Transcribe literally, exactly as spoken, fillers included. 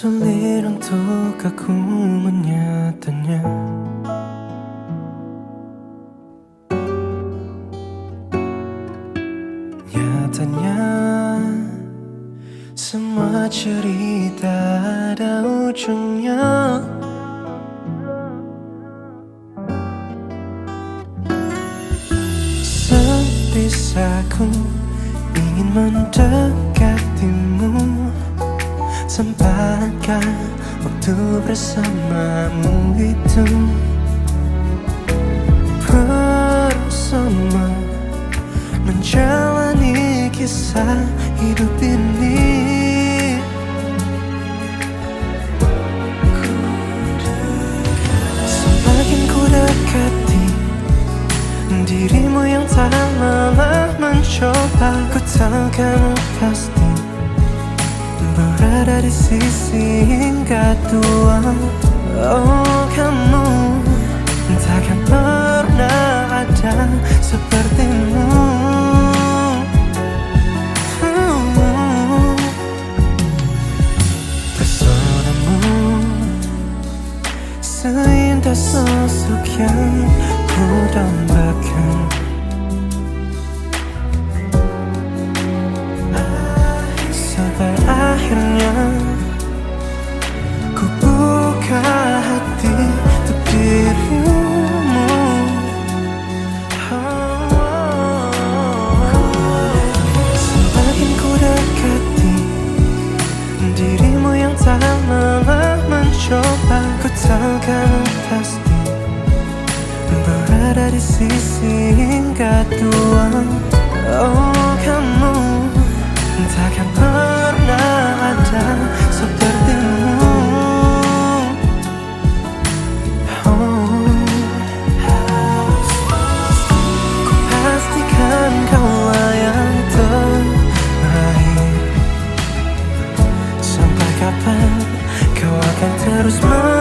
Sulit untuk aku menyatanya. Nyatanya semua cerita ada ujungnya. Sebisaku ingin mendekatimu, sempatkan waktu bersamamu itu bersama menjalani kisah hidup ini. Semakin ku dekati dirimu yang tak lelah mencoba, ku tahu kamu pasti berada di sisi hingga tua. Oh, kamu takkan pernah ada sepertimu. hmm. Pesonamu seindah sosok yang ku dambakan. Sampai akhirnya ku buka hati untuk dirimu. Semakin ku dekati dirimu yang tak lelah mencoba, ku tahu kamu pasti berada di sisi hingga tua. Oh, kamu takkan pernah ada sepertimu. Oh, ku pastikan kaulah yang terakhir. Sampai kapan kau akan terus